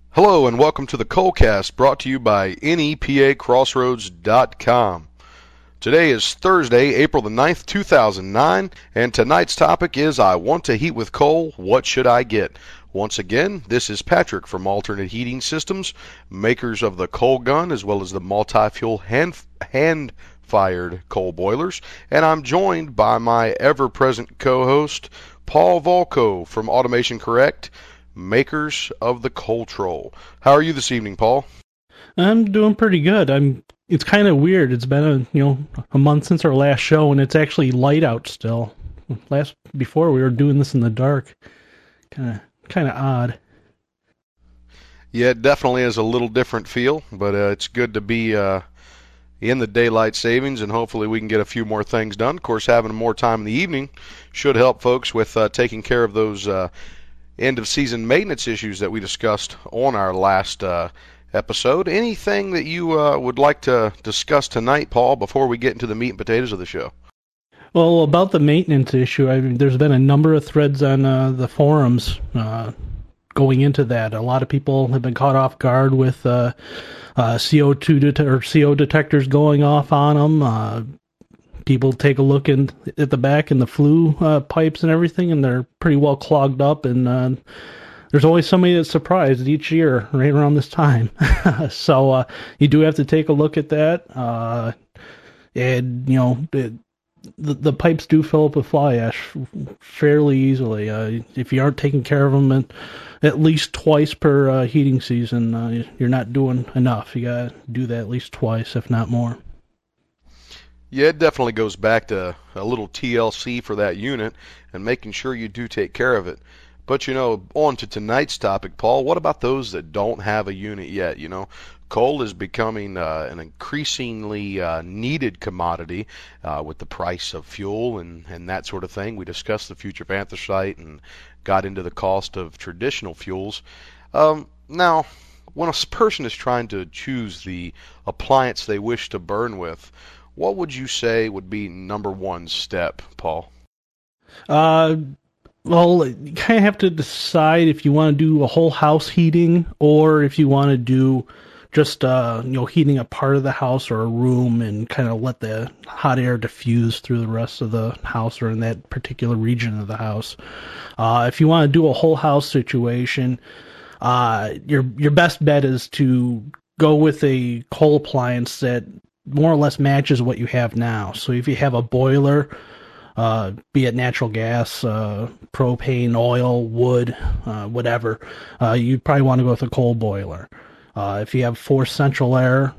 Hello and welcome to the Coalcast, brought to you by NEPACrossroads.com. Today is Thursday, April the 9th, 2009, and tonight's topic is I want to heat with coal, what should I get? Once again, this is Patrick from Alternate Heating Systems, makers of the coal gun as well as the multi-fuel hand-fired coal boilers, and I'm joined by my ever-present co-host, Paul Volko from Automation Correct, makers of the Coltrol. How are you this evening, Paul? I'm doing pretty good. It's kind of weird. It's been a month since our last show, and it's actually light out still. Before we were doing this in the dark. Kind of odd. Yeah, it definitely is a little different feel, but it's good to be in the daylight savings, and hopefully we can get a few more things done. Of course, having more time in the evening should help folks with taking care of those end-of-season maintenance issues that we discussed on our last episode. Anything that you would like to discuss tonight, Paul, before we get into the meat and potatoes of the show? Well, about the maintenance issue, there's been a number of threads on the forums going into that. A lot of people have been caught off guard with CO detectors going off on them. People take a look at the back and the flue pipes and everything, and they're pretty well clogged up. And there's always somebody that's surprised each year right around this time. So you do have to take a look at that. And the pipes do fill up with fly ash fairly easily. If you aren't taking care of them at least twice per heating season, you're not doing enough. You gotta do that at least twice, if not more. Yeah, it definitely goes back to a little TLC for that unit and making sure you do take care of it. But, on to tonight's topic, Paul. What about those that don't have a unit yet? Coal is becoming an increasingly needed commodity with the price of fuel and that sort of thing. We discussed the future of anthracite and got into the cost of traditional fuels. Now, when a person is trying to choose the appliance they wish to burn with, what would you say would be number one step, Paul? Well, you kind of have to decide if you want to do a whole house heating or if you want to do just heating a part of the house or a room and kind of let the hot air diffuse through the rest of the house or in that particular region of the house. If you want to do a whole house situation, your best bet is to go with a coal appliance that more or less matches what you have now. So if you have a boiler, be it natural gas, propane, oil, wood, whatever, you'd probably want to go with a coal boiler. If you have forced central air,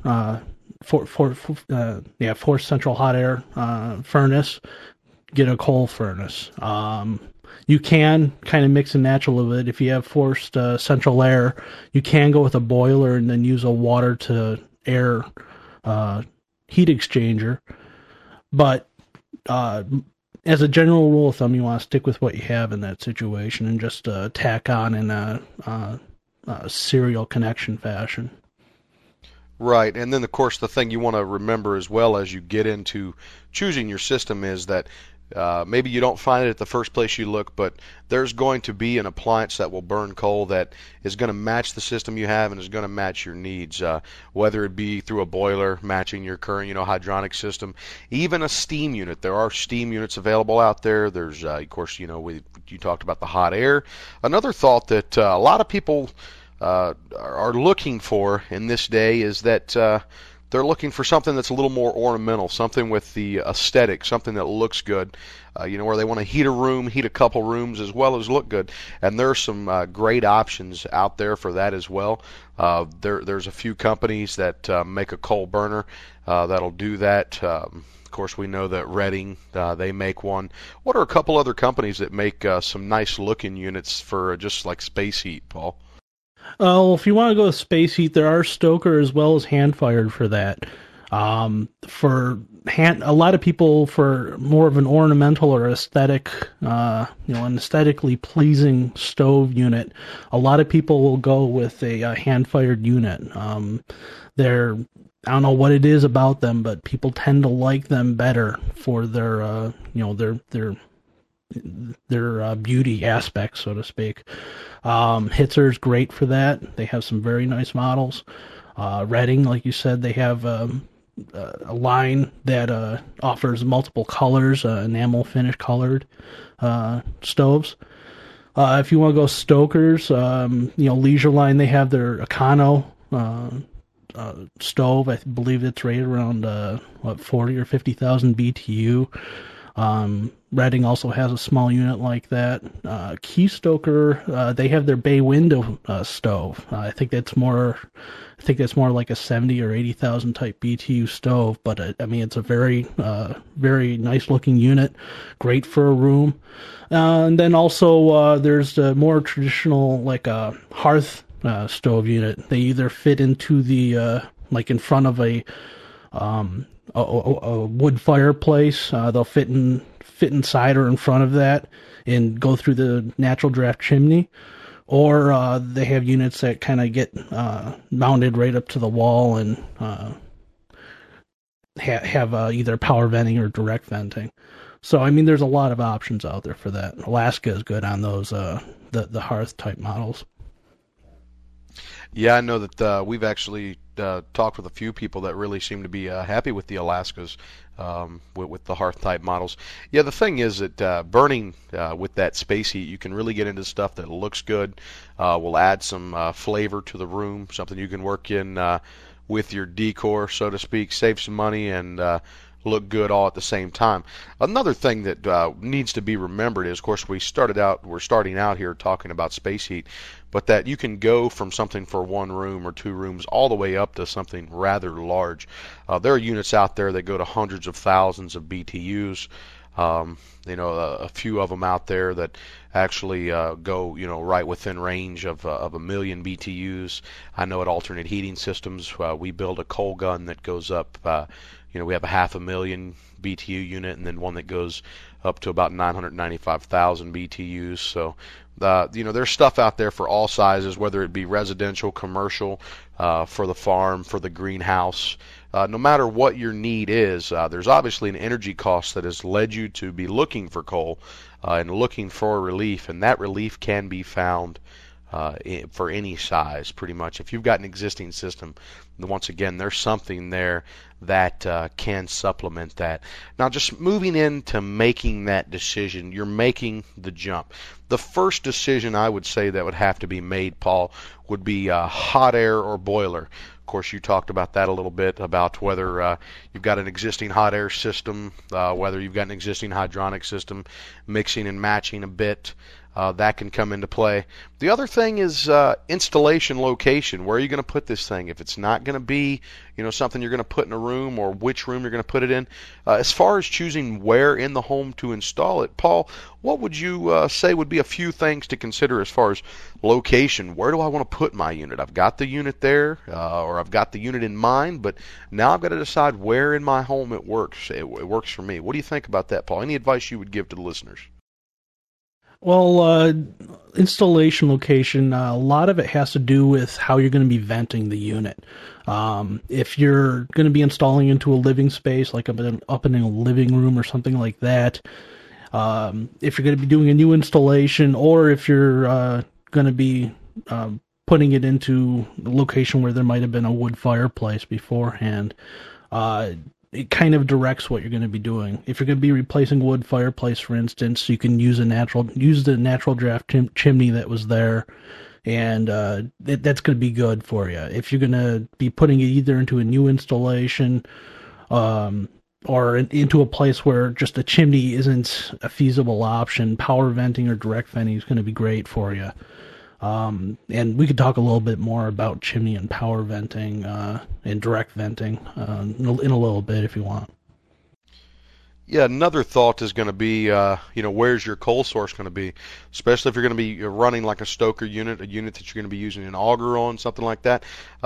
forced central hot air furnace, get a coal furnace. You can kind of mix and match a little bit. If you have forced central air, you can go with a boiler and then use a water to air heat exchanger. But as a general rule of thumb, you want to stick with what you have in that situation and just tack on in a serial connection fashion. Right, and then of course the thing you want to remember as well as you get into choosing your system is that maybe you don't find it at the first place you look, but there's going to be an appliance that will burn coal that is going to match the system you have and is going to match your needs, whether it be through a boiler matching your current hydronic system, even a steam unit. There are steam units available out there. There's of course you talked about the hot air. Another thought that a lot of people are looking for in this day is that they're looking for something that's a little more ornamental, something with the aesthetic, something that looks good, where they want to heat a room, heat a couple rooms, as well as look good. And there's some great options out there for that as well. There's a few companies that make a coal burner that'll do that. Of course, we know that Redding, they make one. What are a couple other companies that make some nice-looking units for just like space heat, Paul? Well, if you want to go with space heat, there are Stoker as well as hand-fired for that. A lot of people, for more of an ornamental or aesthetic, an aesthetically pleasing stove unit, a lot of people will go with a hand-fired unit. I don't know what it is about them, but people tend to like them better for their beauty aspects, so to speak. Hitzer's great for that. They have some very nice models. Redding, like you said, they have a line that offers multiple colors, enamel finish colored stoves. If you want to go Stoker's, Leisure Line, they have their Econo stove. I believe it's rated around 40 or 50,000 BTU. Redding also has a small unit like that. Key Stoker, they have their bay window stove. I think that's more like a 70 or 80,000 type BTU stove. But it's a very very nice looking unit, great for a room. And then also there's the more traditional like a hearth stove unit. They either fit into the like in front of a wood fireplace. They'll fit inside or in front of that and go through the natural draft chimney, or they have units that kind of get mounted right up to the wall and have either power venting or direct venting. So there's a lot of options out there for that. Alaska is good on those the hearth type models. Yeah, I know that we've actually talked with a few people that really seem to be happy with the Alaskas with the hearth type models. Yeah, the thing is that burning with that space heat, you can really get into stuff that looks good, will add some flavor to the room, something you can work in with your decor, so to speak, save some money and look good all at the same time. Another thing that needs to be remembered is, of course, we're starting out here talking about space heat, but that you can go from something for one room or two rooms all the way up to something rather large. There are units out there that go to hundreds of thousands of BTUs. A few of them out there that actually go, right within range of a million BTUs. I know at Alternate Heating Systems, we build a coal gun that goes up. We have a 500,000 BTU unit, and then one that goes up to about 995,000 BTUs. So, there's stuff out there for all sizes, whether it be residential, commercial, for the farm, for the greenhouse. No matter what your need is, there's obviously an energy cost that has led you to be looking for coal and looking for relief, and that relief can be found for any size, pretty much. If you've got an existing system, once again, there's something there that can supplement that. Now, just moving into making that decision, you're making the jump. The first decision I would say that would have to be made, Paul, would be hot air or boiler. Of course, you talked about that a little bit, about whether you've got an existing hot air system, whether you've got an existing hydronic system, mixing and matching a bit. That can come into play. The other thing is installation location. Where are you going to put this thing? If it's not going to be, something you're going to put in a room, or which room you're going to put it in. As far as choosing where in the home to install it, Paul, what would you say would be a few things to consider as far as location? Where do I want to put my unit? I've got the unit there, or I've got the unit in mind, but now I've got to decide where in my home it works. It works for me. What do you think about that, Paul? Any advice you would give to the listeners? Well, installation location, a lot of it has to do with how you're going to be venting the unit. If you're going to be installing into a living space, like up in a living room or something like that, if you're going to be doing a new installation, or if you're going to be putting it into a location where there might have been a wood fireplace beforehand, it kind of directs what you're going to be doing. If you're going to be replacing a wood fireplace, for instance, you can use the natural draft chimney that was there, and that's going to be good for you. If you're going to be putting it either into a new installation, or into a place where just a chimney isn't a feasible option, power venting or direct venting is going to be great for you. And we could talk a little bit more about chimney and power venting and direct venting in a little bit if you want. Yeah, another thought is going to be, where's your coal source going to be? Especially if you're going to be running like a stoker unit, a unit that you're going to be using an auger on, something like that.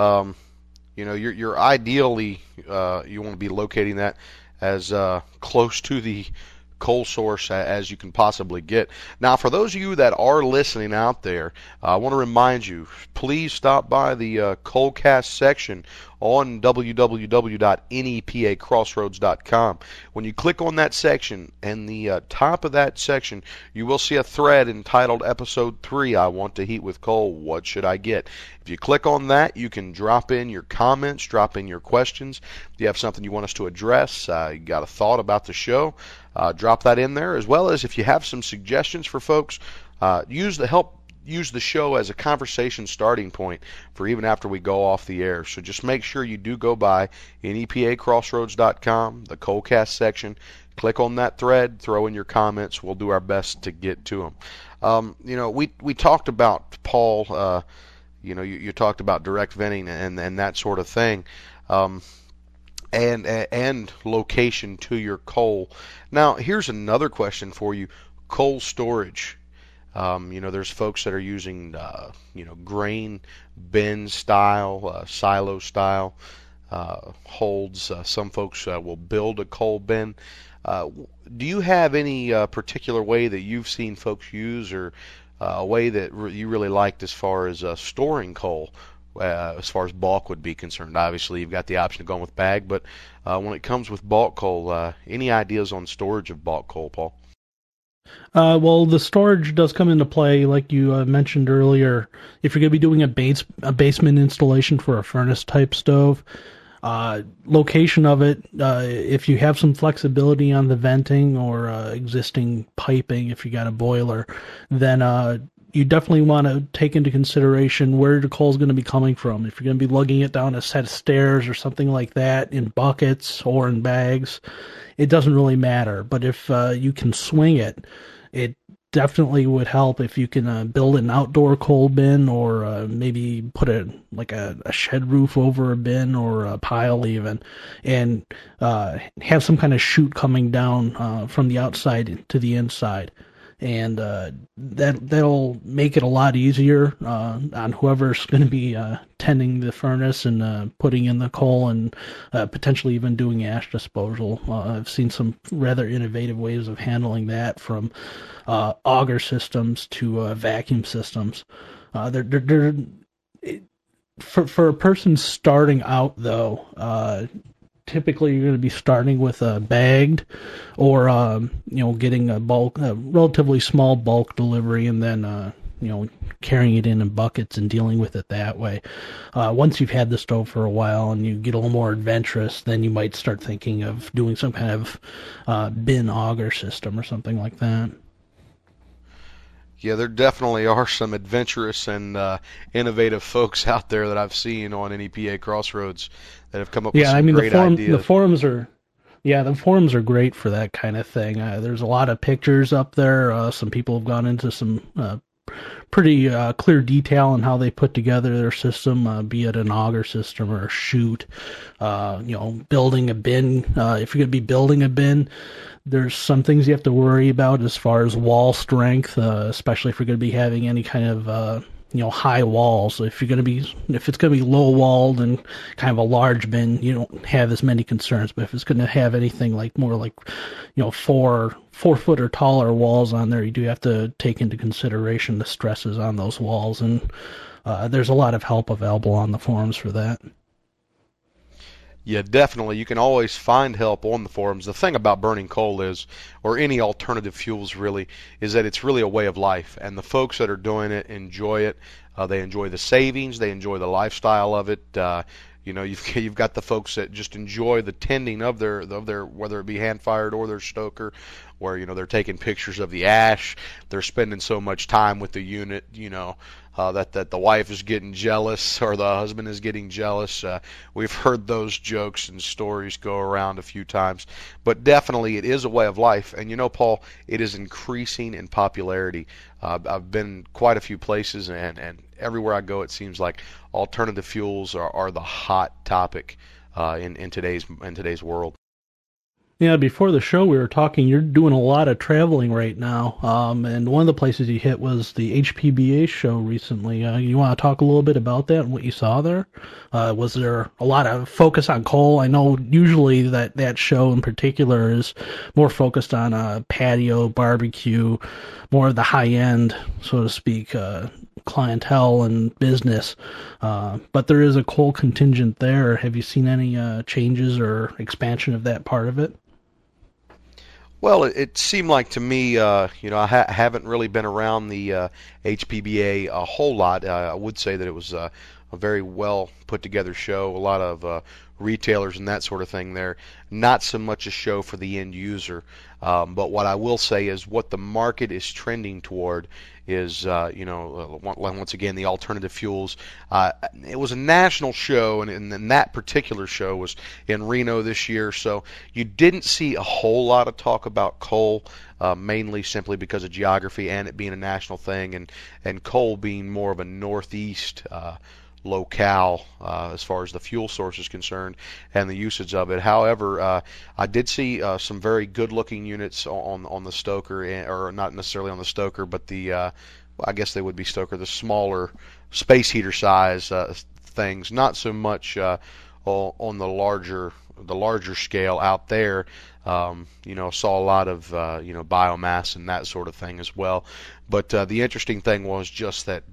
You're ideally, you want to be locating that as close to the coal source as you can possibly get. Now, for those of you that are listening out there, I want to remind you, please stop by the Coalcast section on www.nepacrossroads.com. When you click on that section, and the top of that section, you will see a thread entitled Episode 3, I Want to Heat with Coal, What Should I Get? If you click on that, you can drop in your comments, drop in your questions. If you have something you want us to address, you got a thought about the show, drop that in there, as well as if you have some suggestions for folks, use the show as a conversation starting point for even after we go off the air. So just make sure you do go by nepacrossroads.com, the Coalcast section, click on that thread, throw in your comments. We'll do our best to get to them. We talked about, Paul, you talked about direct venting and that sort of thing. And location to your coal. Now, here's another question for you. Coal storage. There's folks that are using, grain bin style, silo style holds. Some folks will build a coal bin. Do you have any particular way that you've seen folks use, or a way that you really liked as far as storing coal? As far as bulk would be concerned, obviously you've got the option of going with bag, but when it comes with bulk coal, any ideas on storage of bulk coal, Paul? Well, the storage does come into play, like you mentioned earlier. If you're going to be doing a basement installation for a furnace type stove, location of it, if you have some flexibility on the venting or existing piping, if you got a boiler, then you definitely want to take into consideration where the coal is going to be coming from. If you're going to be lugging it down a set of stairs or something like that in buckets or in bags, it doesn't really matter. But if you can swing it, it definitely would help if you can build an outdoor coal bin, or maybe put a shed roof over a bin or a pile even, and have some kind of chute coming down from the outside to the inside. And that'll make it a lot easier on whoever's going to be tending the furnace and putting in the coal, and potentially even doing ash disposal. I've seen some rather innovative ways of handling that, from auger systems to vacuum systems. For a person starting out, though, typically you're going to be starting with a bagged, or getting a relatively small bulk delivery, and then carrying it in buckets and dealing with it that way. Once you've had the stove for a while and you get a little more adventurous, then you might start thinking of doing some kind of bin auger system or something like that. Yeah, there definitely are some adventurous and innovative folks out there that I've seen on NEPA Crossroads that have come up with some great ideas. The forums are great for that kind of thing. There's a lot of pictures up there. Some people have gone into some pretty clear detail on how they put together their system, be it an auger system or a chute. Building a bin. If you're going to be building a bin, there's some things you have to worry about as far as wall strength, especially if you're going to be having any kind of high walls. If it's going to be low walled and kind of a large bin, you don't have as many concerns. But if it's going to have anything more like 4 foot or taller walls on there, you do have to take into consideration the stresses on those walls. And there's a lot of help available on the forums for that. Yeah, definitely. You can always find help on the forums. The thing about burning coal is, or any alternative fuels really, is that it's really a way of life. And the folks that are doing it enjoy it. They enjoy the savings. They enjoy the lifestyle of it. You've got the folks that just enjoy the tending of their whether it be hand fired or their stoker, where they're taking pictures of the ash. They're spending so much time with the unit, that the wife is getting jealous or the husband is getting jealous. We've heard those jokes and stories go around a few times, but definitely it is a way of life. And Paul, it is increasing in popularity. I've been quite a few places, and everywhere I go, it seems like alternative fuels are the hot topic in today's world. Yeah, before the show we were talking, you're doing a lot of traveling right now. And one of the places you hit was the HPBA show recently. You want to talk a little bit about that and what you saw there? Was there a lot of focus on coal? I know usually that show in particular is more focused on patio, barbecue, more of the high end, so to speak, clientele and business. But there is a coal contingent there. Have you seen any changes or expansion of that part of it? Well, it seemed like to me, I haven't really been around the HPBA a whole lot. I would say that it was a very well put together show, a lot of retailers and that sort of thing there. Not so much a show for the end user, but what I will say is what the market is trending toward is, once again, the alternative fuels. It was a national show, and that particular show was in Reno this year, so you didn't see a whole lot of talk about coal, mainly simply because of geography and it being a national thing, and coal being more of a northeast locale as far as the fuel source is concerned and the usage of it. However, I did see some very good-looking units on the Stoker, or not necessarily on the Stoker, but I guess they would be Stoker, the smaller space heater size things. Not so much on the larger scale out there. Saw a lot of biomass and that sort of thing as well. But the interesting thing was just that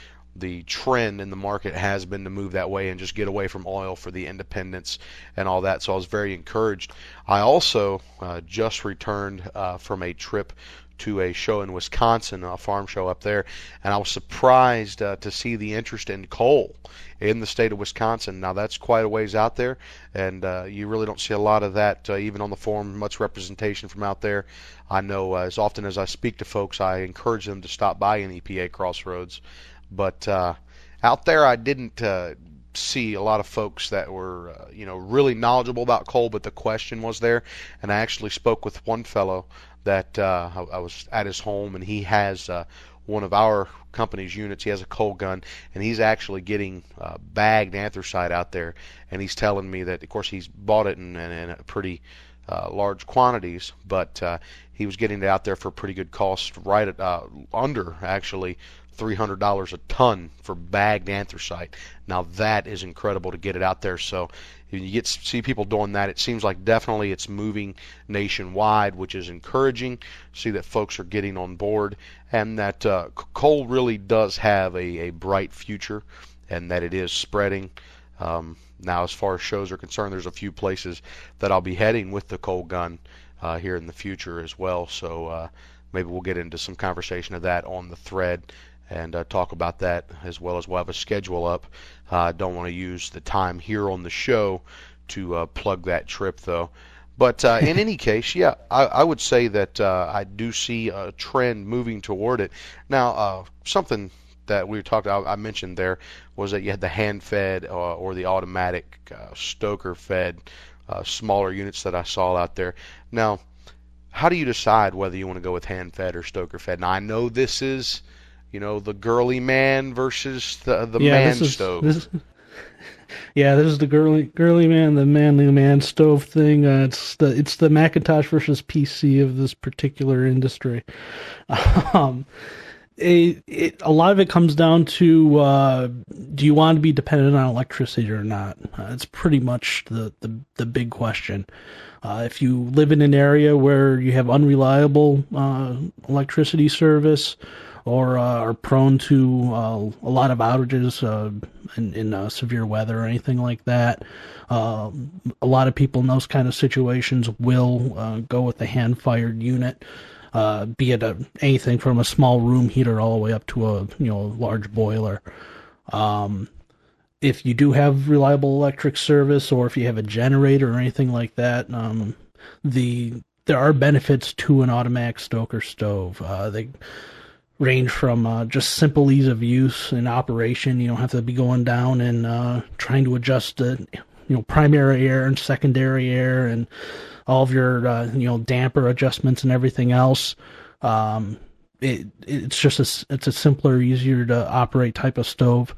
the trend in the market has been to move that way and just get away from oil for the independents and all that. So I was very encouraged. I also just returned from a trip to a show in Wisconsin, a farm show up there, and I was surprised to see the interest in coal in the state of Wisconsin. Now that's quite a ways out there, and you really don't see a lot of that even on the forum, much representation from out there. I know as often as I speak to folks, I encourage them to stop by an EPA Crossroads. But out there, I didn't see a lot of folks that were, really knowledgeable about coal, but the question was there. And I actually spoke with one fellow that I was at his home, and he has one of our company's units. He has a coal gun, and he's actually getting bagged anthracite out there. And he's telling me that, of course, he's bought it in a pretty large quantities, but he was getting it out there for a pretty good cost, right at under actually $300 a ton for bagged anthracite. Now that is incredible to get it out there. So you see people doing that. It seems like definitely it's moving nationwide, which is encouraging. See that folks are getting on board, and that coal really does have a bright future, and that it is spreading. Now, as far as shows are concerned, there's a few places that I'll be heading with the coal gun here in the future as well. So maybe we'll get into some conversation of that on the thread and talk about that, as well as we'll have a schedule up. I don't want to use the time here on the show to plug that trip, though. But in any case, yeah, I would say that I do see a trend moving toward it. Now, something that we talked about, I mentioned there, was that you had the hand-fed or the automatic Stoker-fed smaller units that I saw out there. Now, how do you decide whether you want to go with hand-fed or Stoker-fed? Now, I know this is, the girly man versus the man stove. Yeah, this is the girly man, the manly man stove thing. It's the Macintosh versus PC of this particular industry. A lot of it comes down to do you want to be dependent on electricity or not? It's pretty much the big question. If you live in an area where you have unreliable electricity service, or are prone to a lot of outages in severe weather or anything like that, a lot of people in those kind of situations will go with the hand-fired unit. Be it anything from a small room heater all the way up to a large boiler. If you do have reliable electric service, or if you have a generator or anything like that, there are benefits to an automatic Stoker stove. They range from just simple ease of use and operation. You don't have to be going down and trying to adjust the primary air and secondary air and all of your damper adjustments and everything else. It's a simpler, easier to operate type of stove.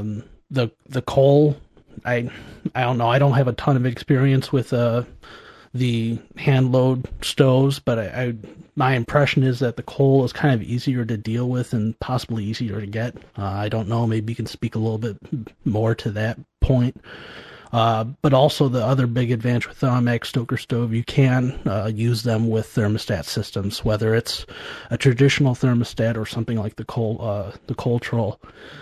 The coal, I don't know. I don't have a ton of experience with the hand load stoves, but my impression is that the coal is kind of easier to deal with and possibly easier to get. I don't know. Maybe you can speak a little bit more to that point. But also the other big advantage with the automatic stoker stove, you can use them with thermostat systems, whether it's a traditional thermostat or something like the Coltrol.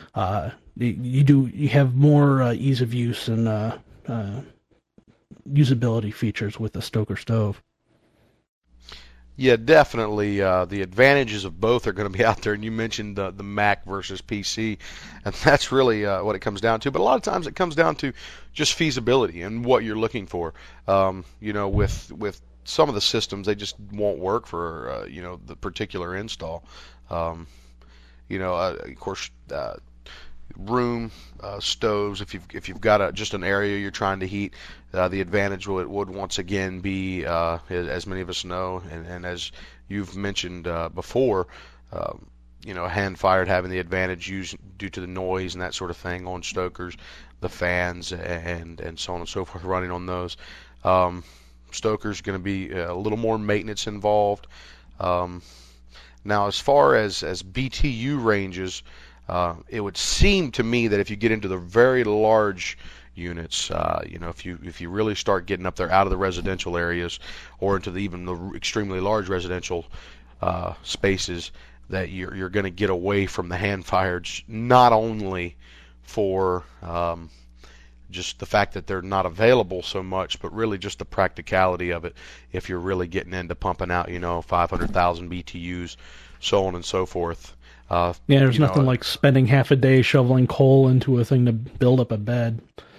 You have more ease of use and usability features with the stoker stove. Yeah, definitely. The advantages of both are going to be out there, and you mentioned the Mac versus PC, and that's really what it comes down to. But a lot of times it comes down to just feasibility and what you're looking for. With some of the systems, they just won't work for the particular install. Of course, room stoves. If you've got just an area you're trying to heat, the advantage would once again be, as many of us know, and as you've mentioned before, hand fired having the advantage due to the noise and that sort of thing on stokers, the fans and so on and so forth running on those. Stokers going to be a little more maintenance involved. Now, as far as BTU ranges, it would seem to me that if you get into the very large units, if you really start getting up there out of the residential areas or into even the extremely large residential spaces, that you're going to get away from the hand fireds, not only for just the fact that they're not available so much, but really just the practicality of it. If you're really getting into pumping out, 500,000 BTUs, so on and so forth. There's nothing like spending half a day shoveling coal into a thing to build up a bed.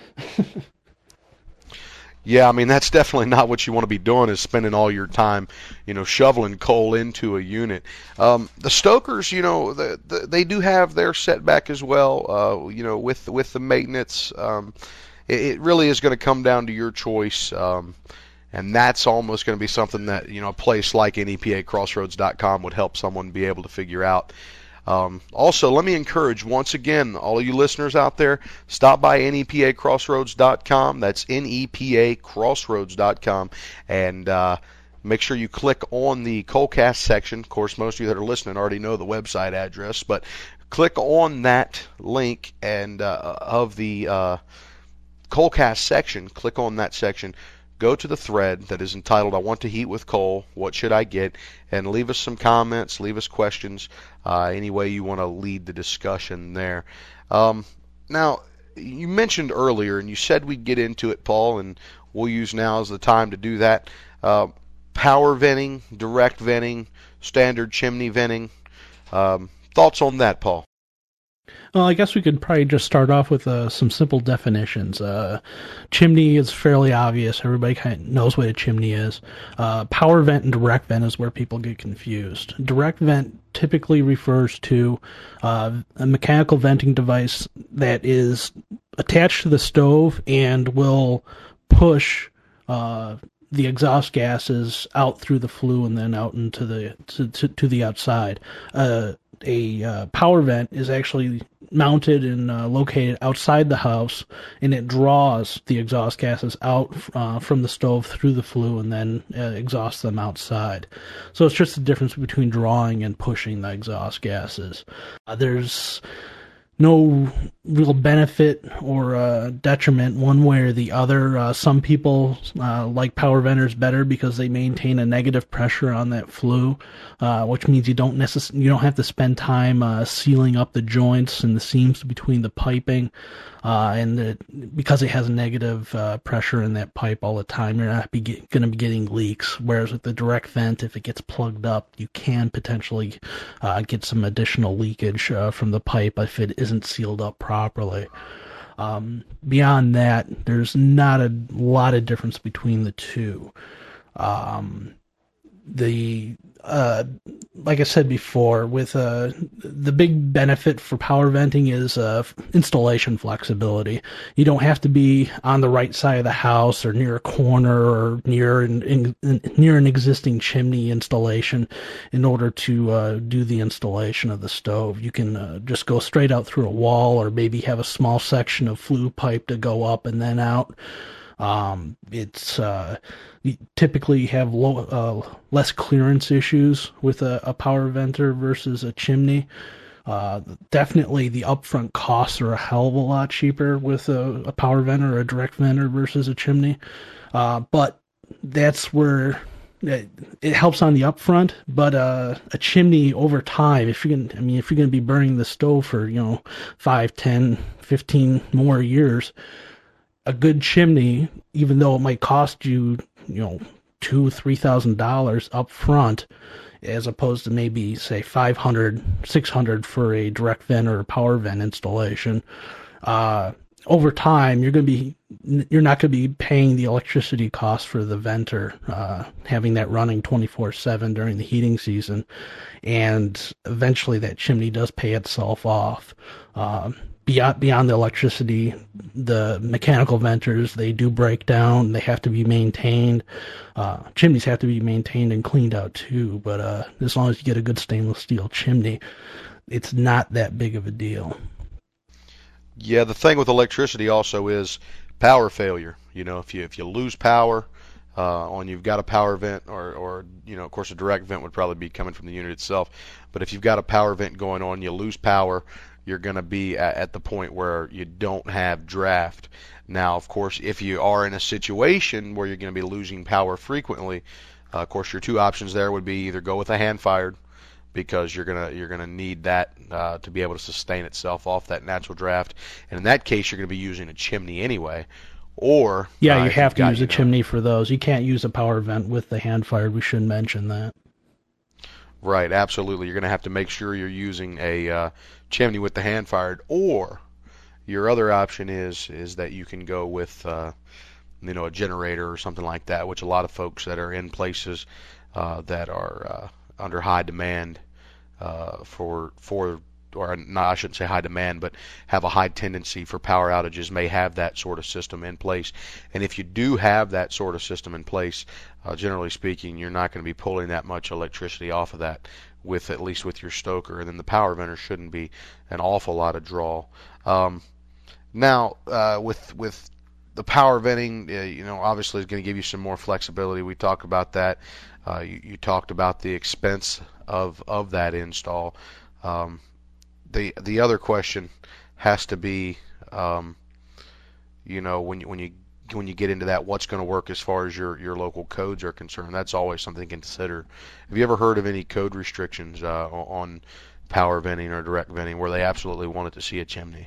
Yeah, I mean, that's definitely not what you want to be doing, is spending all your time, shoveling coal into a unit. The stokers, they do have their setback as well, with the maintenance. It really is going to come down to your choice, and that's almost going to be something that, a place like NEPAcrossroads.com would help someone be able to figure out. Also, let me encourage, once again, all of you listeners out there, stop by NEPAcrossroads.com. That's NEPAcrossroads.com. And make sure you click on the Coalcast section. Of course, most of you that are listening already know the website address, but click on that link and of the Coalcast section. Click on that section. Go to the thread that is entitled, I Want to Heat with Coal, What Should I Get? And leave us some comments, leave us questions, any way you want to lead the discussion there. Now, you mentioned earlier, and you said we'd get into it, Paul, and we'll use now as the time to do that. Power venting, direct venting, standard chimney venting. Thoughts on that, Paul? Well, I guess we could probably just start off with some simple definitions. Chimney is fairly obvious. Everybody kind of knows what a chimney is. Power vent and direct vent is where people get confused. Direct vent typically refers to a mechanical venting device that is attached to the stove and will push the exhaust gases out through the flue and then out into to the outside. A power vent is actually mounted and located outside the house, and it draws the exhaust gases out from the stove through the flue and then exhausts them outside. So it's just the difference between drawing and pushing the exhaust gases. There's no real benefit or detriment one way or the other. Some people like power venters better because they maintain a negative pressure on that flue, which means you don't have to spend time sealing up the joints and the seams between the piping, because it has a negative pressure in that pipe all the time, you're not going to be getting leaks. Whereas with the direct vent, if it gets plugged up, you can potentially get some additional leakage from the pipe if it isn't sealed up properly. Beyond that, there's not a lot of difference between the two. Like I said before, with the big benefit for power venting is installation flexibility. You don't have to be on the right side of the house or near a corner or near an existing chimney installation in order to do the installation of the stove. You can just go straight out through a wall, or maybe have a small section of flue pipe to go up and then out. It's you typically have less clearance issues with a power venter versus a chimney. Definitely the upfront costs are a hell of a lot cheaper with a power venter or a direct venter versus a chimney. But that's where it helps on the upfront, but a chimney over time, if you're gonna be burning the stove for 5, 10, 15 more years, a good chimney, even though it might cost you $2,000-$3,000 up front, as opposed to maybe say 500, 600 for a direct vent or a power vent installation. Over time, you're not going to be paying the electricity cost for the venter, having that running 24/7 during the heating season, and eventually that chimney does pay itself off. Beyond the electricity, the mechanical venters, they do break down. They have to be maintained. Chimneys have to be maintained and cleaned out too. But as long as you get a good stainless steel chimney, it's not that big of a deal. Yeah, the thing with electricity also is power failure. If you lose power on you've got a power vent or of course a direct vent would probably be coming from the unit itself. But if you've got a power vent going on, you lose power, you're going to be at the point where you don't have draft. Now, of course, if you are in a situation where you're going to be losing power frequently, of course, your two options there would be either go with a hand-fired, because you're gonna need that to be able to sustain itself off that natural draft, and in that case, you're going to be using a chimney anyway. Or yeah, you have to use a chimney for those. You can't use a power vent with the hand-fired. We should mention that. Right, absolutely. You're going to have to make sure you're using a chimney with the hand-fired, or your other option is that you can go with a generator or something like that, which a lot of folks that are in places that are under high demand or not, I shouldn't say high demand, but have a high tendency for power outages may have that sort of system in place. And if you do have that sort of system in place, generally speaking, you're not going to be pulling that much electricity off of that, at least with your stoker, and then the power venter shouldn't be an awful lot of draw. Now, with the power venting, obviously it's going to give you some more flexibility. We talked about that. You talked about the expense of that install. The other question has to be, when you get into that, what's going to work as far as your local codes are concerned. That's always something to consider. Have you ever heard of any code restrictions on power venting or direct venting where they absolutely wanted to see a chimney?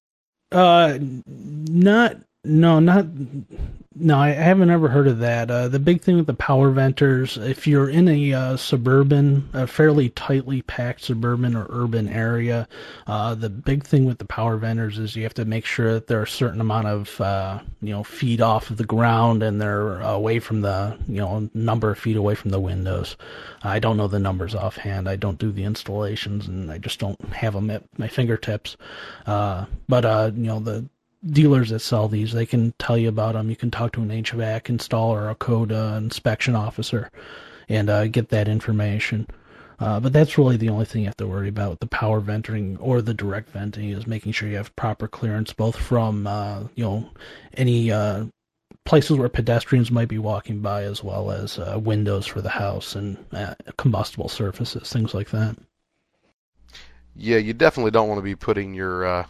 Not No, I haven't ever heard of that. The big thing with the power venters, if you're in a fairly tightly packed suburban or urban area, the big thing with the power venters is you have to make sure that they're a certain amount of, feet off of the ground, and they're away from the, number of feet away from the windows. I don't know the numbers offhand. I don't do the installations, and I just don't have them at my fingertips. But the dealers that sell these, they can tell you about them. You can talk to an HVAC installer or a code inspection officer and get that information. But that's really the only thing you have to worry about with the power venting or the direct venting, is making sure you have proper clearance, both from any places where pedestrians might be walking by, as well as windows for the house and combustible surfaces, things like that. Yeah, you definitely don't want to be putting your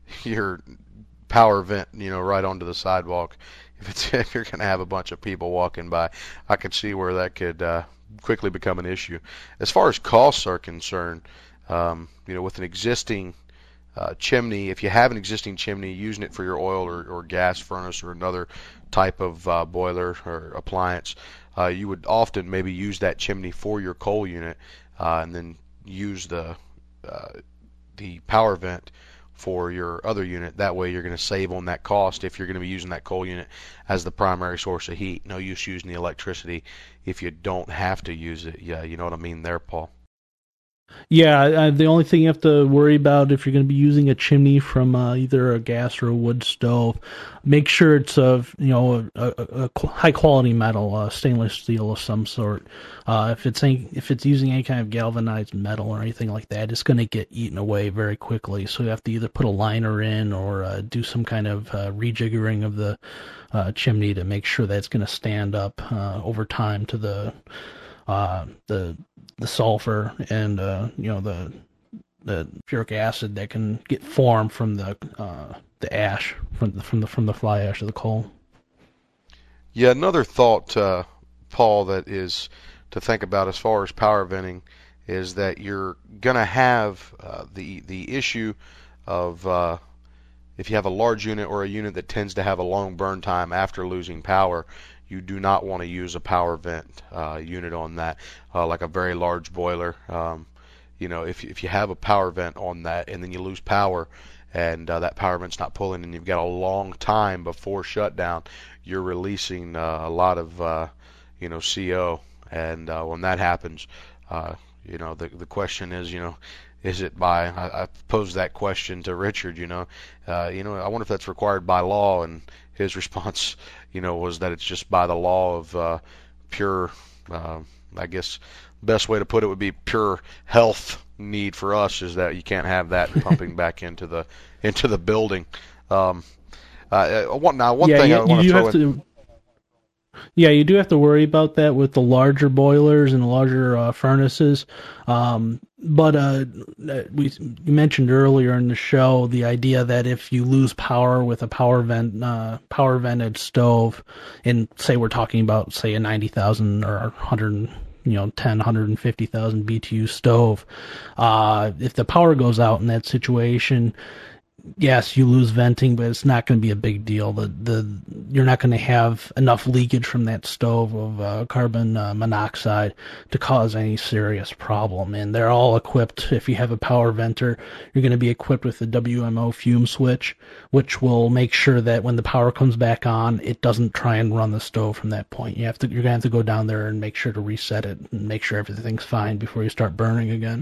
power vent, right onto the sidewalk. If you're going to have a bunch of people walking by, I could see where that could quickly become an issue. As far as costs are concerned, with an existing chimney, if you have an existing chimney, using it for your oil or gas furnace or another type of boiler or appliance, you would often maybe use that chimney for your coal unit, and then use the power vent for your other unit. That way you're going to save on that cost if you're going to be using that coal unit as the primary source of heat. No use using the electricity if you don't have to use it. Yeah, you know what I mean there, Paul. Yeah, the only thing you have to worry about if you're going to be using a chimney from either a gas or a wood stove, make sure it's of high quality metal, stainless steel of some sort. If it's using any kind of galvanized metal or anything like that, it's going to get eaten away very quickly. So you have to either put a liner in or do some kind of rejiggering of the chimney to make sure that it's going to stand up over time to uh, the the sulfur and the uric acid that can get formed from the ash from the fly ash of the coal. Yeah, another thought, Paul, that is to think about as far as power venting is that you're going to have the issue of if you have a large unit or a unit that tends to have a long burn time after losing power, you do not want to use a power vent unit on that, like a very large boiler. If you have a power vent on that and then you lose power and that power vent's not pulling and you've got a long time before shutdown, you're releasing a lot of CO. And when that happens, the question is it by? I posed that question to Richard. I wonder if that's required by law, and his response, was that it's just by the law of pure. I guess best way to put it would be pure health need for us is that you can't have that pumping back into the building. One thing I want to throw in. Yeah, you do have to worry about that with the larger boilers and the larger furnaces. But you mentioned earlier in the show the idea that if you lose power with a power vented stove, and say we're talking about say a 90,000 or 150,000 BTU stove, if the power goes out in that situation, yes, you lose venting, but it's not going to be a big deal. You're not going to have enough leakage from that stove of carbon monoxide to cause any serious problem. And they're all equipped. If you have a power venter, you're going to be equipped with the WMO fume switch, which will make sure that when the power comes back on, it doesn't try and run the stove from that point. You're going to have to go down there and make sure to reset it and make sure everything's fine before you start burning again.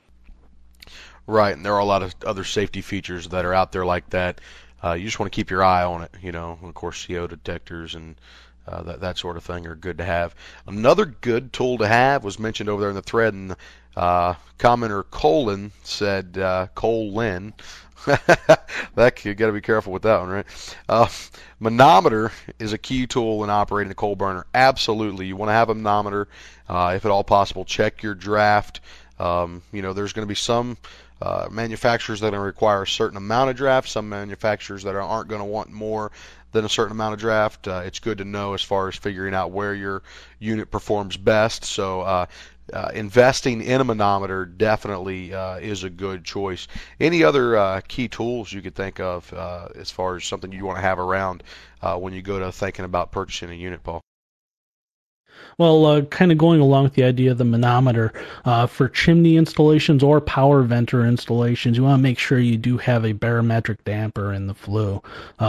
Right, and there are a lot of other safety features that are out there like that. You just want to keep your eye on it, Of course, CO detectors and that sort of thing are good to have. Another good tool to have was mentioned over there in the thread, and commenter Colin said, Colin. That you got to be careful with that one, right? Manometer is a key tool in operating a coal burner. Absolutely, you want to have a manometer, if at all possible. Check your draft. There's going to be some manufacturers that are going to require a certain amount of draft, some manufacturers that aren't going to want more than a certain amount of draft. It's good to know as far as figuring out where your unit performs best. So investing in a manometer definitely is a good choice. Any other key tools you could think of as far as something you want to have around when you go to thinking about purchasing a unit, Paul? Well, kind of going along with the idea of the manometer, for chimney installations or power venter installations, you want to make sure you do have a barometric damper in the flue.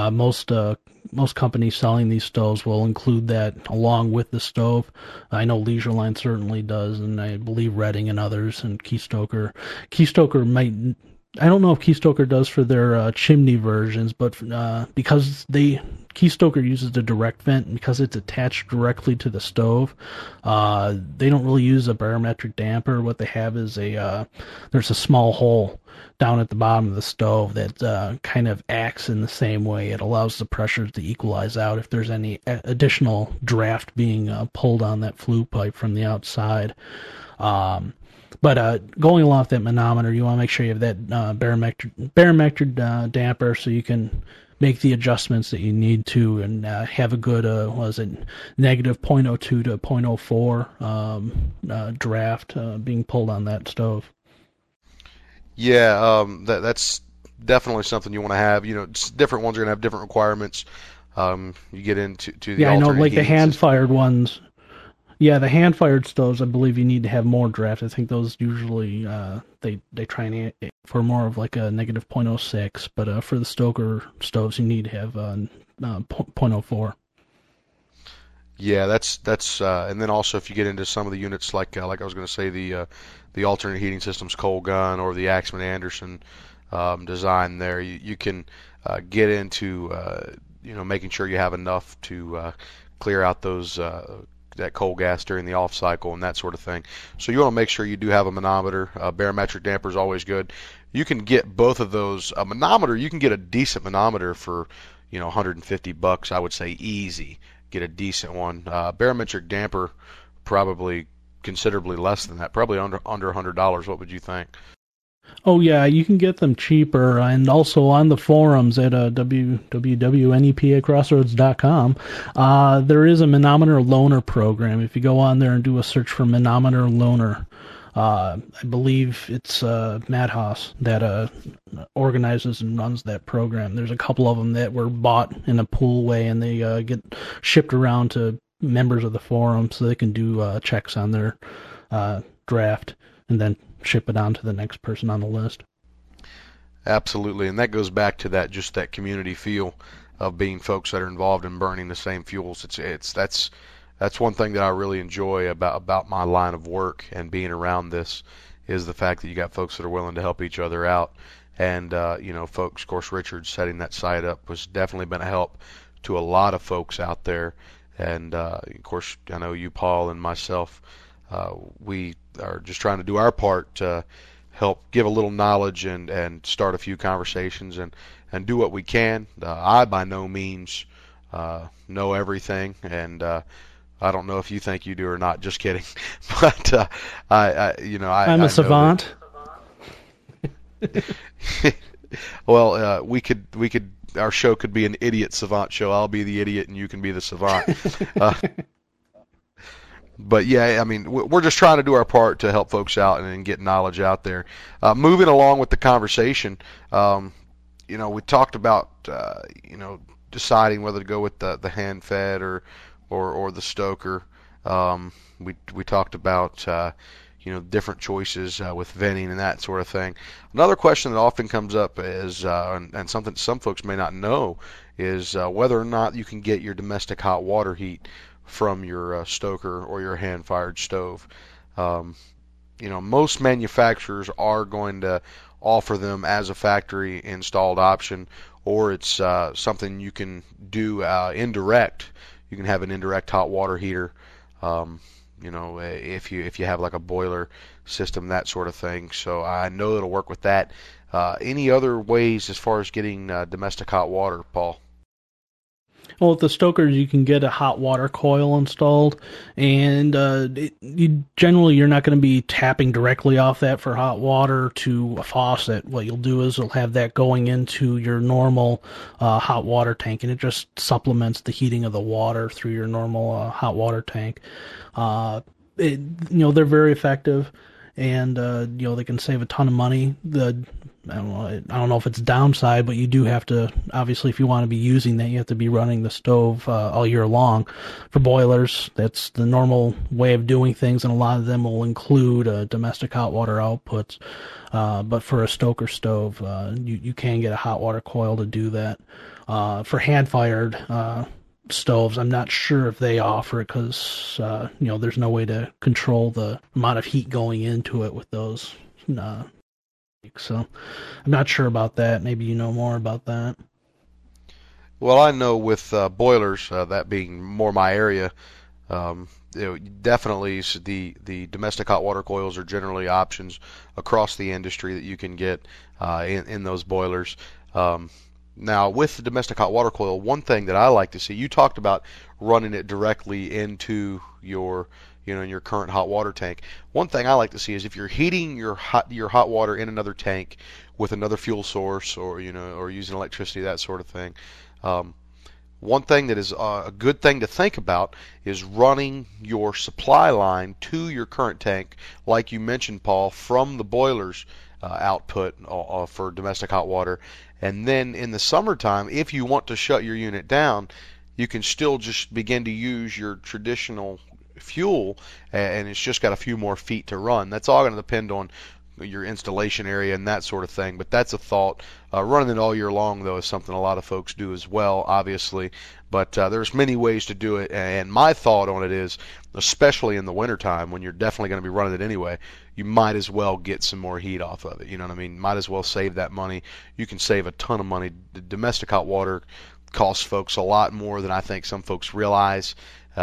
Most companies selling these stoves will include that along with the stove. I know Leisure Line certainly does, and I believe Redding and others, and Keystoker. Keystoker might. I don't know if Keystoker does for their chimney versions, but because Keystoker uses the direct vent, and because it's attached directly to the stove, they don't really use a barometric damper. What they have is there's a small hole down at the bottom of the stove that kind of acts in the same way. It allows the pressures to equalize out if there's any additional draft being pulled on that flue pipe from the outside. But going along with that manometer, you want to make sure you have that barometric damper so you can make the adjustments that you need to and have a good, negative -0.02 to -0.04 draft being pulled on that stove. Yeah, that's definitely something you want to have. Different ones are going to have different requirements. You get into the I know, like the hand hand-fired ones. Yeah, the hand-fired stoves, I believe you need to have more draft. I think those usually they try and aim for more of like a negative -0.06, but for the Stoker stoves, you need to have -0.04. Yeah, that's and then also if you get into some of the units like I was going to say the alternate heating systems Cole Gun or the Axman Anderson design there, you can get into making sure you have enough to clear out those that coal gas during the off cycle and that sort of thing. So you want to make sure you do have a manometer. Barometric damper is always good. You can get both of those. A manometer, you can get a decent manometer for $150. I would say easy. Get a decent one. Barometric damper, probably considerably less than that. Probably under $100. What would you think? Oh yeah, you can get them cheaper, and also on the forums at www.nepacrossroads.com, there is a manometer loaner program. If you go on there and do a search for manometer loaner, I believe it's Matt Haas that organizes and runs that program. There's a couple of them that were bought in a pool way, and they get shipped around to members of the forum so they can do checks on their draft, and then ship it on to the next person on the list. Absolutely, and that goes back to that community feel of being folks that are involved in burning the same fuels. That's one thing that I really enjoy about my line of work and being around this is the fact that you got folks that are willing to help each other out. And folks, of course, Richard setting that site up was definitely been a help to a lot of folks out there. And of course, I know you, Paul, and myself, we are just trying to do our part to help give a little knowledge and start a few conversations and do what we can. I by no means know everything, and I don't know if you think you do or not. Just kidding. But I'm a savant. Well, we could our show could be an idiot savant show. I'll be the idiot and you can be the savant. But yeah, I mean, we're just trying to do our part to help folks out and get knowledge out there. Moving along with the conversation, we talked about deciding whether to go with the hand fed or the stoker. We talked about different choices with venting and that sort of thing. Another question that often comes up is and something some folks may not know is whether or not you can get your domestic hot water heat from your stoker or your hand-fired stove. Most manufacturers are going to offer them as a factory installed option, or it's something you can do indirect. You can have an indirect hot water heater, if you have like a boiler system, that sort of thing. So I know it'll work with that. Any other ways as far as getting domestic hot water, Paul? Well, with the stokers, you can get a hot water coil installed, and generally you're not going to be tapping directly off that for hot water to a faucet. What you'll do is you'll have that going into your normal hot water tank, and it just supplements the heating of the water through your normal hot water tank. They're very effective, and they can save a ton of money. I don't know if it's a downside, but you do have to, obviously, if you want to be using that, you have to be running the stove all year long. For boilers, that's the normal way of doing things, and a lot of them will include domestic hot water outputs. But for a stoker stove, you can get a hot water coil to do that. For hand-fired stoves, I'm not sure if they offer it because, there's no way to control the amount of heat going into it with those. So I'm not sure about that. Maybe you know more about that. Well, I know with boilers, that being more my area, definitely the domestic hot water coils are generally options across the industry that you can get in those boilers. Now, with the domestic hot water coil, one thing that I like to see, you talked about running it directly into your in your current hot water tank. One thing I like to see is if you're heating your hot water in another tank with another fuel source or using electricity, that sort of thing. One thing that is a good thing to think about is running your supply line to your current tank, like you mentioned, Paul, from the boiler's output for domestic hot water. And then in the summertime, if you want to shut your unit down, you can still just begin to use your traditional fuel, and it's just got a few more feet to run. That's all going to depend on your installation area and that sort of thing. But that's a thought. Running it all year long, though, is something a lot of folks do as well, obviously. But there's many ways to do it. And my thought on it is, especially in the wintertime when you're definitely going to be running it anyway, you might as well get some more heat off of it. You know what I mean? Might as well save that money. You can save a ton of money. The domestic hot water costs folks a lot more than I think some folks realize.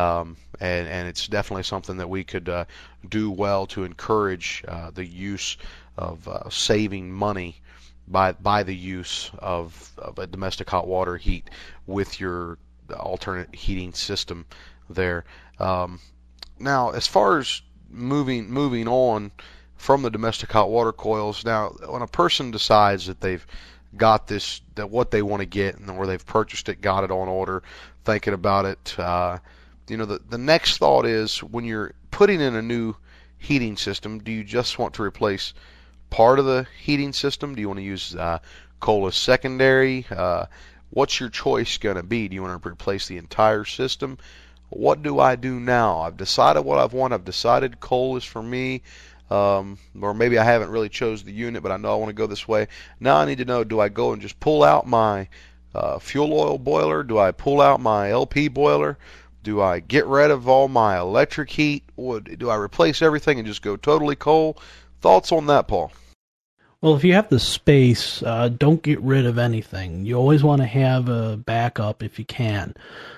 And it's definitely something that we could do well to encourage the use of saving money by the use of a domestic hot water heat with your alternate heating system there. Now, as far as moving on from the domestic hot water coils, now when a person decides that they've got this, that what they want to get, and or they've purchased it, got it on order, thinking about it, the next thought is, when you're putting in a new heating system, do you just want to replace part of the heating system? Do you want to use coal as secondary? What's your choice going to be? Do you want to replace the entire system? What do I do now? I've decided what I want. I've decided coal is for me. Or maybe I haven't really chose the unit, but I know I want to go this way. Now I need to know, do I go and just pull out my fuel oil boiler? Do I pull out my LP boiler? Do I get rid of all my electric heat? Or do I replace everything and just go totally coal? Thoughts on that, Paul? Well, if you have the space, don't get rid of anything. You always want to have a backup if you can.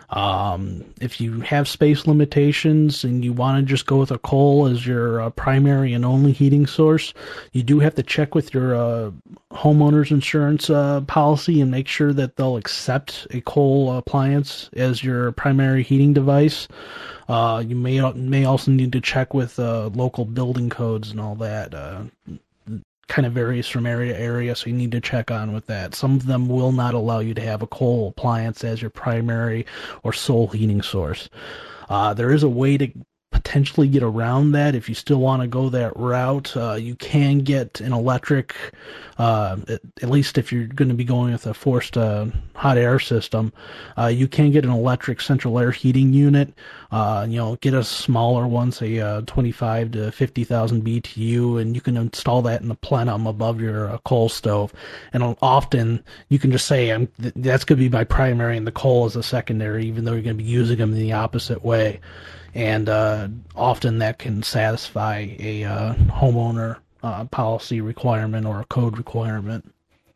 If you have space limitations and you want to just go with a coal as your primary and only heating source, you do have to check with your homeowner's insurance policy and make sure that they'll accept a coal appliance as your primary heating device. You may also need to check with local building codes and all that. Kind of varies from area to area, so you need to check on with that. Some of them will not allow you to have a coal appliance as your primary or sole heating source. There is a way to potentially get around that if you still want to go that route. You can get an electric, at least if you're going to be going with a forced hot air system, you can get an electric central air heating unit. Get a smaller one, say 25 to 50,000 BTU, and you can install that in the plenum above your coal stove. And often you can just say, that's going to be my primary and the coal is a secondary, even though you're going to be using them in the opposite way. And often that can satisfy a homeowner policy requirement or a code requirement.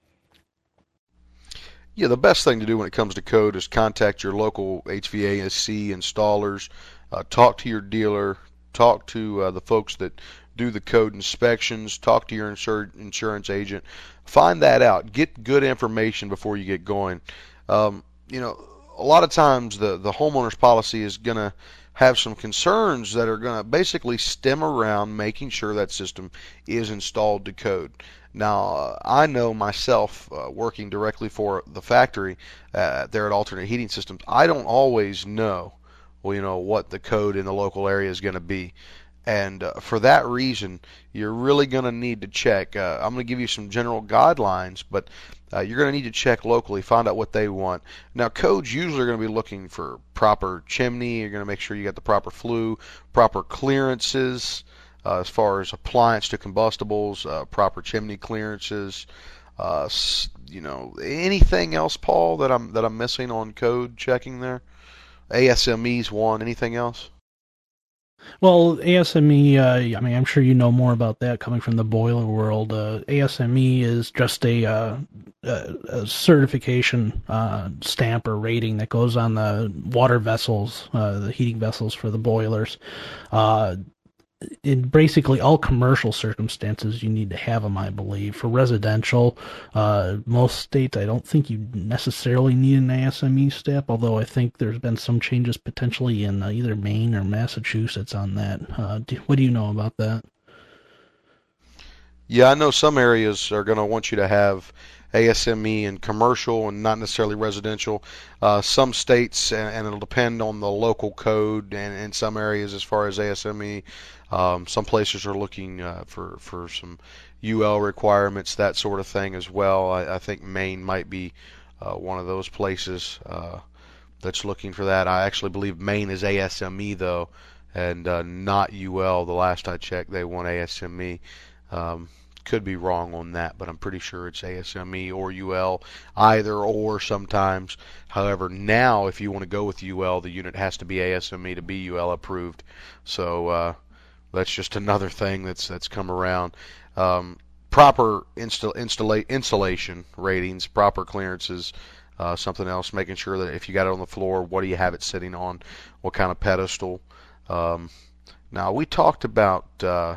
Yeah, the best thing to do when it comes to code is contact your local HVAC installers, talk to your dealer, talk to the folks that do the code inspections, talk to your insurance agent. Find that out. Get good information before you get going. A lot of times the homeowner's policy is going to have some concerns that are going to basically stem around making sure that system is installed to code. Now, I know myself, working directly for the factory there at Alternate Heating Systems, I don't always know, what the code in the local area is going to be. And for that reason, you're really going to need to check. I'm going to give you some general guidelines, but you're going to need to check locally, find out what they want. Now, codes usually are going to be looking for proper chimney. You're going to make sure you got the proper flue, proper clearances as far as appliance to combustibles, proper chimney clearances. Anything else, Paul, that I'm missing on code checking there? ASME's one. Anything else? Well, ASME, I'm sure you know more about that coming from the boiler world. ASME is just a certification stamp or rating that goes on the water vessels, the heating vessels for the boilers. In basically all commercial circumstances, you need to have them, I believe. For residential, most states, I don't think you necessarily need an ASME stamp, although I think there's been some changes potentially in either Maine or Massachusetts on that. What do you know about that? Yeah, I know some areas are going to want you to have ASME in commercial and not necessarily residential. Some states, and it'll depend on the local code, and in some areas as far as ASME, some places are looking for some UL requirements, that sort of thing as well. I think Maine might be one of those places that's looking for that. I actually believe Maine is ASME though, and not UL. The last I checked, they want ASME. Could be wrong on that, but I'm pretty sure it's ASME or UL, either or sometimes. However, now if you want to go with UL, the unit has to be ASME to be UL approved. So that's just another thing that's come around. Proper insulation ratings, proper clearances. Something else, making sure that if you got it on the floor, what do you have it sitting on? What kind of pedestal? Now we talked about the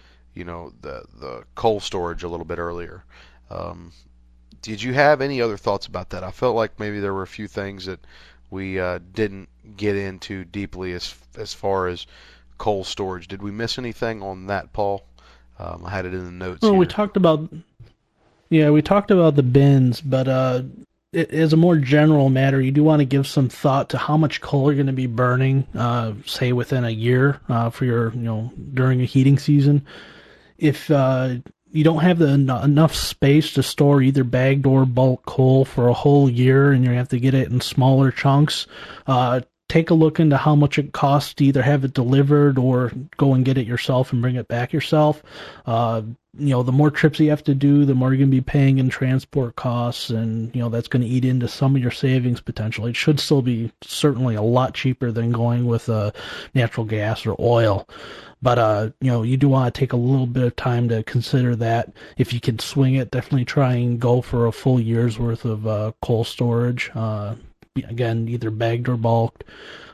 cold storage a little bit earlier. Did you have any other thoughts about that? I felt like maybe there were a few things that we didn't get into deeply as far as cold storage. Did we miss anything on that, Paul? I had it in the notes. Well, here. we talked about the bins, but as a more general matter, you do want to give some thought to how much coal you're going to be burning, say within a year for your, during a heating season. If you don't have enough space to store either bagged or bulk coal for a whole year, and you have to get it in smaller chunks, take a look into how much it costs to either have it delivered or go and get it yourself and bring it back yourself. The more trips you have to do, the more you're going to be paying in transport costs, and that's going to eat into some of your savings potentially. It should still be certainly a lot cheaper than going with natural gas or oil. But, you do want to take a little bit of time to consider that. If you can swing it, definitely try and go for a full year's worth of coal storage. Again, either bagged or bulk.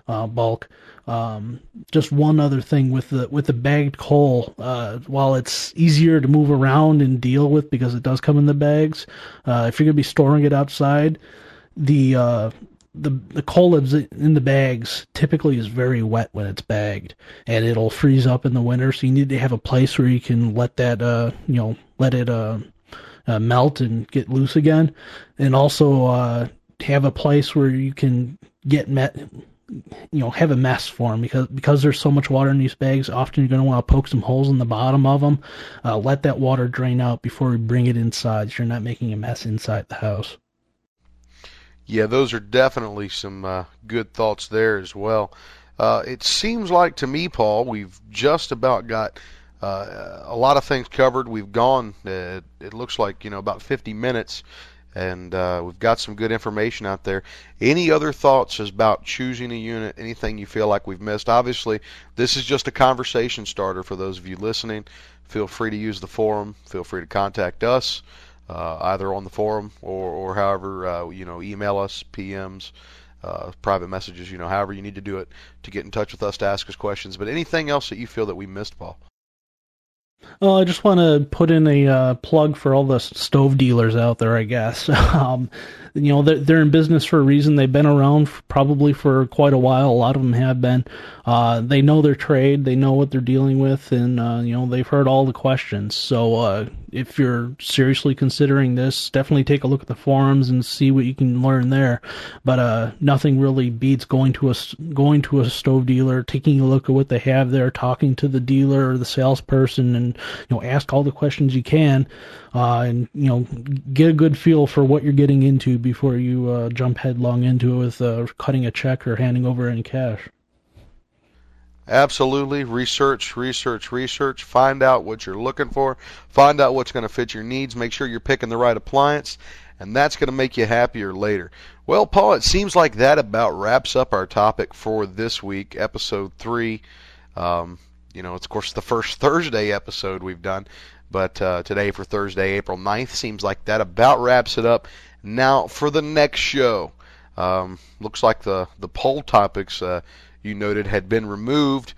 Just one other thing with the bagged coal, while it's easier to move around and deal with because it does come in the bags, if you're going to be storing it outside, the coal that's in the bags typically is very wet when it's bagged, and it'll freeze up in the winter. So you need to have a place where you can let that, let it melt and get loose again, and also have a place where you can get have a mess for them, because there's so much water in these bags. Often you're going to want to poke some holes in the bottom of them. Let that water drain out before you bring it inside, so you're not making a mess inside the house. Yeah, those are definitely some good thoughts there as well. It seems like to me, Paul, we've just about got a lot of things covered. We've gone, it looks like, about 50 minutes, and we've got some good information out there. Any other thoughts about choosing a unit, anything you feel like we've missed? Obviously, this is just a conversation starter for those of you listening. Feel free to use the forum. Feel free to contact us, either on the forum or however, email us, PMs, private messages, however you need to do it to get in touch with us to ask us questions. But anything else that you feel that we missed, Paul? Well, I just want to put in a plug for all the stove dealers out there, I guess. They're in business for a reason. They've been around probably for quite a while. A lot of them have been. They know their trade. They know what they're dealing with, and they've heard all the questions. So if you're seriously considering this, definitely take a look at the forums and see what you can learn there. But nothing really beats going to a stove dealer, taking a look at what they have there, talking to the dealer or the salesperson, and ask all the questions you can, and get a good feel for what you're getting into before you jump headlong into it with cutting a check or handing over any cash. Absolutely. Research. Find out what you're looking for. Find out what's going to fit your needs. Make sure you're picking the right appliance, and that's going to make you happier later. Well, Paul, it seems like that about wraps up our topic for this week, episode 3. It's, of course, the first Thursday episode we've done, but today for Thursday, April 9th, seems like that about wraps it up. Now, for the next show, looks like the poll topics you noted had been removed.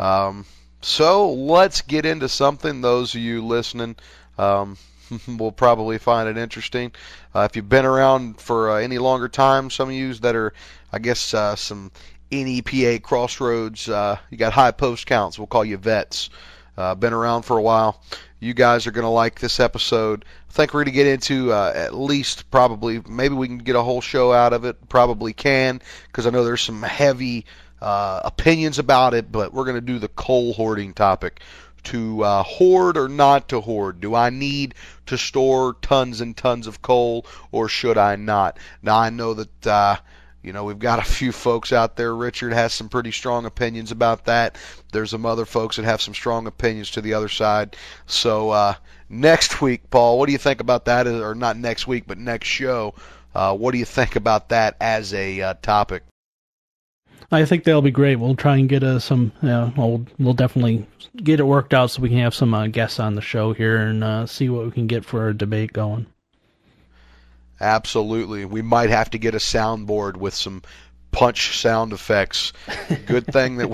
So let's get into something those of you listening will probably find it interesting. If you've been around for any longer time, some of you that are, I guess, some NEPA crossroads, you got high post counts, we'll call you vets, been around for a while. You guys are going to like this episode. I think we're going to get into at least probably, maybe we can get a whole show out of it, probably can, because I know there's some heavy opinions about it, but we're going to do the coal hoarding topic. To hoard or not to hoard? Do I need to store tons and tons of coal, or should I not? Now, I know that We've got a few folks out there. Richard has some pretty strong opinions about that. There's some other folks that have some strong opinions to the other side. So next week, Paul, what do you think about that? Or not next week, but next show. What do you think about that as a topic? I think that'll be great. We'll try and get some. We'll definitely get it worked out so we can have some guests on the show here and see what we can get for a debate going. Absolutely. We might have to get a soundboard with some punch sound effects. Good thing that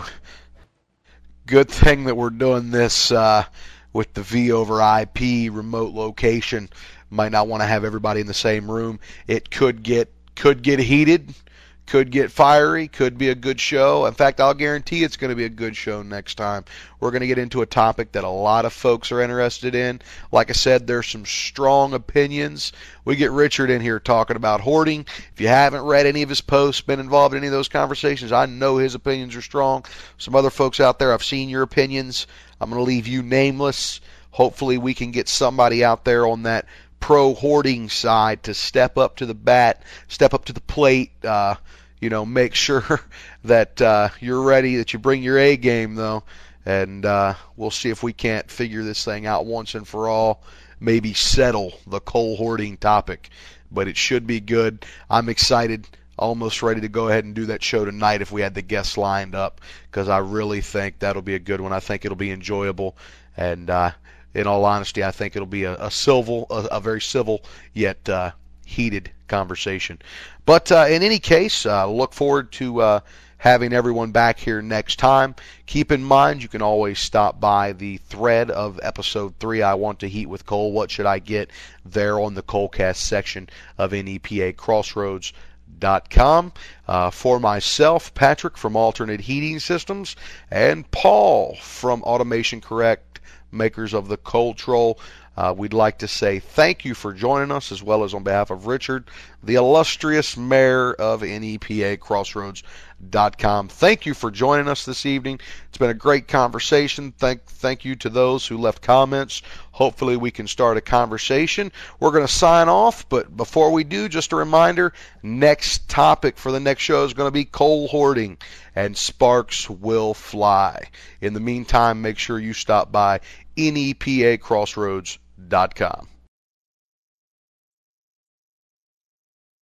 we're doing this with the V over IP remote location. Might not want to have everybody in the same room. It could get heated, could get fiery, could be a good show. In fact, I'll guarantee it's going to be a good show next time. We're going to get into a topic that a lot of folks are interested in. Like I said, there's some strong opinions. We get Richard in here talking about hoarding. If you haven't read any of his posts, been involved in any of those conversations, I know his opinions are strong. Some other folks out there, I've seen your opinions. I'm going to leave you nameless. Hopefully we can get somebody out there on that pro-hoarding side to step up to the bat, step up to the plate, make sure that you're ready, that you bring your A game, though, and we'll see if we can't figure this thing out once and for all, maybe settle the coal hoarding topic. But it should be good. I'm excited, almost ready to go ahead and do that show tonight if we had the guests lined up, because I really think that'll be a good one. I think it'll be enjoyable, and in all honesty, I think it'll be a very civil yet heated conversation. But in any case, look forward to having everyone back here next time. Keep in mind, you can always stop by the thread of episode 3, I Want to Heat with Coal. What should I get? There on the Coalcast section of NEPAcrossroads.com. For myself, Patrick from Alternate Heating Systems, and Paul from Automation Correct, makers of the Coal Troll. We'd like to say thank you for joining us, as well as on behalf of Richard, the illustrious mayor of NEPAcrossroads.com. Thank you for joining us this evening. It's been a great conversation. Thank you to those who left comments. Hopefully we can start a conversation. We're going to sign off, but before we do, just a reminder, next topic for the next show is going to be coal hoarding, and sparks will fly. In the meantime, make sure you stop by NEPAcrossroads.com.